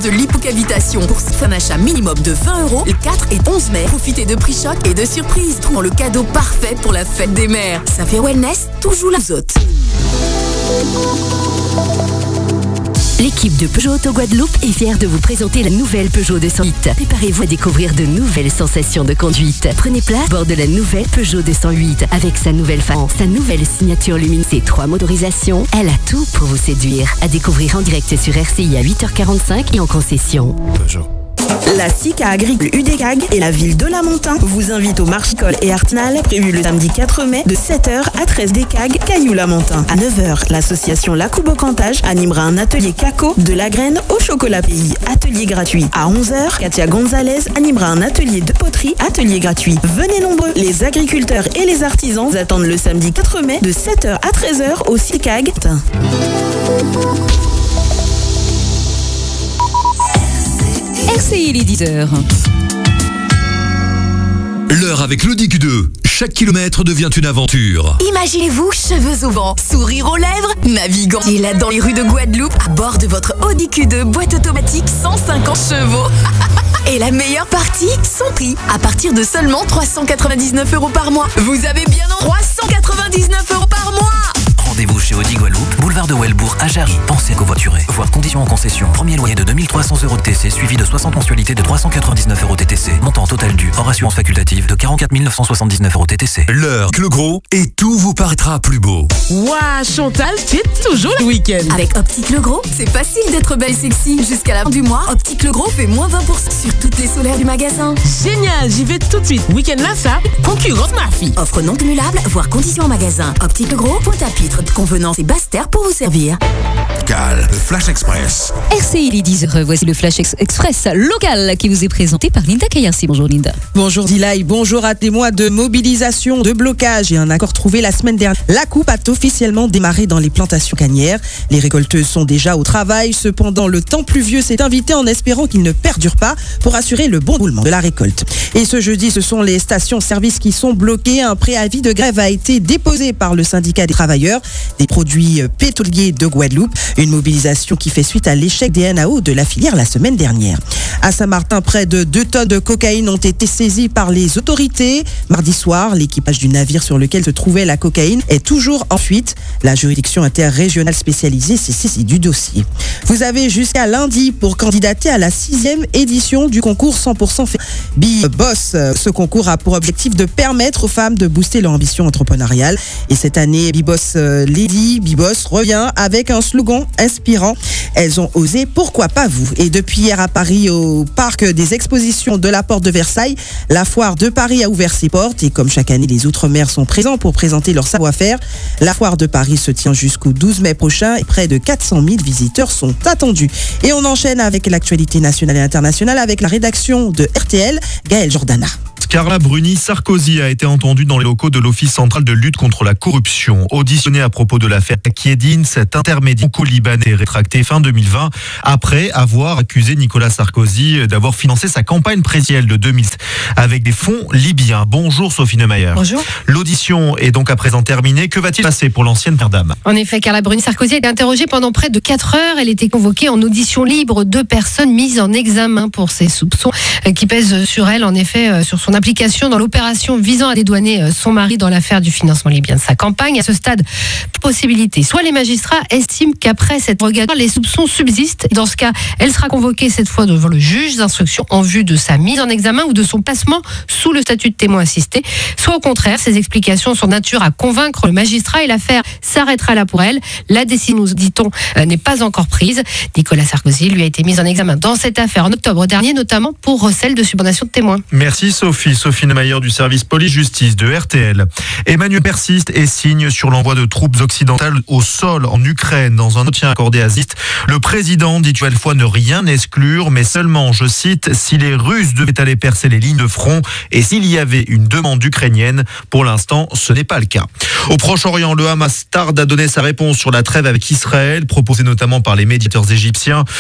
de l'hypocavitation. Pour un achat minimum de 20 € le 4 et 11 mai, profitez de prix choc et de surprises. Trouvons le cadeau parfait pour la fête des mères. Saphir Wellness, toujours la zote. L'équipe de Peugeot Auto Guadeloupe est fière de vous présenter la nouvelle Peugeot 208. Préparez-vous à découvrir de nouvelles sensations de conduite. Prenez place à bord de la nouvelle Peugeot 208 avec sa nouvelle face, sa nouvelle signature lumineuse, ses 3 motorisations. Elle a tout pour vous séduire. À découvrir en direct sur RCI à 8h45 et en concession. Peugeot. La SICA agricole UDECAG et la ville de Lamentin vous invitent au marché-école et artisanal prévu le samedi 4 mai de 7h à 13 DECAG, Cailloux-Lamentin. À 9h, l'association La Coupe au Cantage animera un atelier caco de la graine au chocolat pays, atelier gratuit. À 11h, Katia Gonzalez animera un atelier de poterie, atelier gratuit. Venez nombreux, les agriculteurs et les artisans vous attendent le samedi 4 mai de 7h à 13h au SICAG. RCI les 10h. L'heure avec l'Audi Q2. Chaque kilomètre devient une aventure. Imaginez-vous, cheveux au vent, sourire aux lèvres, naviguant là dans les rues de Guadeloupe à bord de votre Audi Q2 boîte automatique 150 chevaux. Et la meilleure partie, son prix. À partir de seulement 399 € par mois. Vous avez bien 399 € par mois. Rendez-vous chez Audi Guadeloupe, boulevard de Welbourg à Jarry. Pensez covoiturer. Voir conditions en concession. Premier loyer de 2300 € de TC suivi de 60 mensualités de 399 € TTC. Montant total dû hors assurance facultative de 44 979 € TTC. L'heure, le gros, et tout vous paraîtra plus beau. Ouah, Chantal, tu es toujours le week-end. Avec Optique Le Gros, c'est facile d'être belle et sexy. Jusqu'à la fin du mois, Optique Le Gros fait moins 20% sur toutes les solaires du magasin. Génial, j'y vais tout de suite. Week-end là, ça, concurrence ma fille. Offre non cumulable, voire conditions en magasin. Optique Le Gros, Pointe-à-Pitre, convenance et Basse-Terre pour vous servir. Cal, le Flash Express. RCI les 10h. Voici le Flash Express local qui vous est présenté par Linda Kayarsi. Bonjour Linda. Bonjour Dilay, bonjour à des mois de mobilisation, de blocage et un accord trouvé la semaine dernière. La coupe a officiellement démarré dans les plantations cannières. Les récolteuses sont déjà au travail. Cependant, le temps pluvieux s'est invité en espérant qu'il ne perdure pas pour assurer le bon roulement de la récolte. Et ce jeudi, ce sont les stations-service qui sont bloquées. Un préavis de grève a été déposé par le syndicat des travailleurs des produits pétroliers de Guadeloupe. Une mobilisation qui fait suite à l'échec des NAO de la filière la semaine dernière. À Saint-Martin, près de 2 tonnes de cocaïne ont été saisies par les autorités. Mardi soir, l'équipage du navire sur lequel se trouvait la cocaïne est toujours en fuite. La juridiction interrégionale spécialisée s'est saisie du dossier. Vous avez jusqu'à lundi pour candidater à la 6e édition du concours 100% Biboss. Ce concours a pour objectif de permettre aux femmes de booster leur ambition entrepreneuriale. Et cette année, Biboss Lady Biboss revient avec un slogan inspirant. Elles ont osé, pourquoi pas vous? Et depuis hier à Paris, au parc des expositions de la Porte de Versailles, la foire de Paris a ouvert ses portes. Et comme chaque année, les Outre-mer sont présents pour présenter leur savoir-faire. La foire de Paris se tient jusqu'au 12 mai prochain et près de 400 000 visiteurs sont attendus. Et on enchaîne avec l'actualité nationale et internationale avec la rédaction de RTL, Gaël Jordana. Carla Bruni-Sarkozy a été entendue dans les locaux de l'Office central de lutte contre la corruption. Auditionnée à propos de l'affaire Kiedine, cet intermédiaire libanais rétracté fin 2020 après avoir accusé Nicolas Sarkozy d'avoir financé sa campagne présidentielle de 2000 avec des fonds libyens. Bonjour Sophie Neumayer. Bonjour. L'audition est donc à présent terminée. Que va-t-il passer pour l'ancienne première dame? En effet, Carla Bruni-Sarkozy a été interrogée pendant près de 4 heures. Elle était convoquée en audition libre. 2 personnes mises en examen pour ces soupçons qui pèsent sur elle, en effet, sur son implication dans l'opération visant à dédouaner son mari dans l'affaire du financement libyen de sa campagne. À ce stade, possibilité. Soit les magistrats estiment qu'après cette rogatoire, les soupçons subsistent. Dans ce cas, elle sera convoquée cette fois devant le juge d'instruction en vue de sa mise en examen ou de son placement sous le statut de témoin assisté. Soit au contraire, ces explications sont de nature à convaincre le magistrat et l'affaire s'arrêtera là pour elle. La décision, nous dit-on, n'est pas encore prise. Nicolas Sarkozy lui a été mis en examen dans cette affaire en octobre dernier, notamment pour recel de subornation de témoins. Merci Sophie. Sophie Neumayer du service police-justice de RTL. Emmanuel persiste et signe sur l'envoi de troupes occidentales au sol en Ukraine. Dans un entretien accordé à Zist, le président dit une nouvelle fois ne rien exclure, mais seulement, je cite, si les Russes devaient aller percer les lignes de front et s'il y avait une demande ukrainienne. Pour l'instant, ce n'est pas le cas. Au Proche-Orient, le Hamas tarde à donner sa réponse sur la trêve avec Israël, proposée notamment par les médiateurs égyptiens.